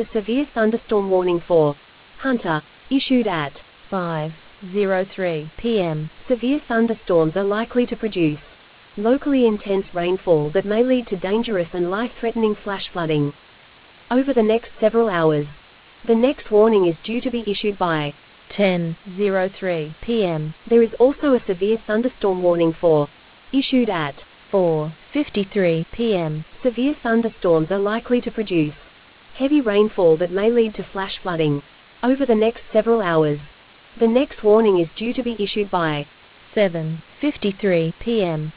a severe thunderstorm warning for Hunter, issued at 5:03 p.m. Severe thunderstorms are likely to produce locally intense rainfall that may lead to dangerous and life-threatening flash flooding over the next several hours. The next warning is due to be issued by 10:03 p.m. There is also a severe thunderstorm warning for issued at 4:53 p.m. Severe thunderstorms are likely to produce heavy rainfall that may lead to flash flooding over the next several hours. The next warning is due to be issued by 7:53 p.m.